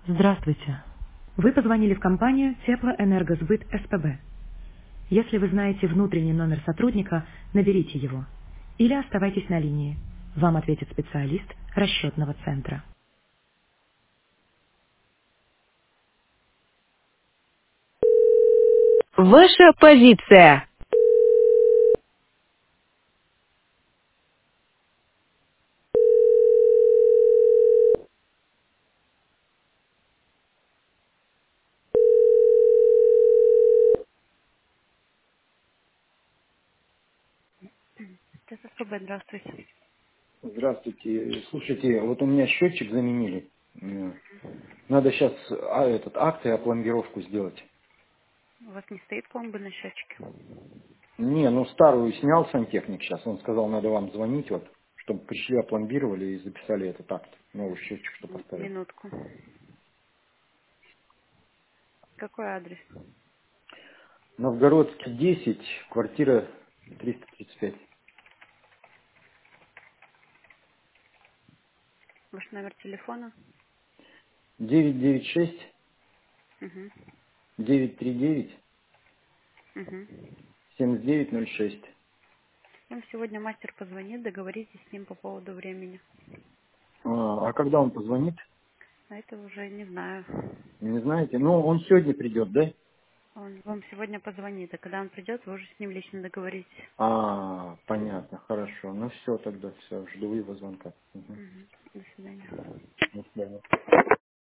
Здравствуйте. Вы позвонили в компанию Теплоэнергосбыт СПБ. Если вы знаете внутренний номер сотрудника, наберите его. Или оставайтесь на линии. Вам ответит специалист расчетного центра. Ваша позиция. Это СПБ, здравствуйте. Здравствуйте. Слушайте, вот у меня счетчик заменили. Надо сейчас этот акт и опломбировку сделать. У вас не стоит пломбы на счетчике? Не, ну старую снял сантехник сейчас. Он сказал, надо вам звонить, вот, чтобы пришли, опломбировали и записали этот акт. Новый счетчик, что поставил. Минутку. Какой адрес? Новгородский 10, квартира 335. Ваш номер телефона? 996 Угу. 939 Угу. 7906. Вам сегодня мастер позвонит, договоритесь с ним по поводу времени. А когда он позвонит? А это уже не знаю. Не знаете? Ну, он сегодня придет, да? Он вам сегодня позвонит, а когда он придет, вы уже с ним лично договоритесь. Понятно, хорошо. Ну все тогда, все, жду его звонка. Мгм. Мгм. До свидания. До свидания.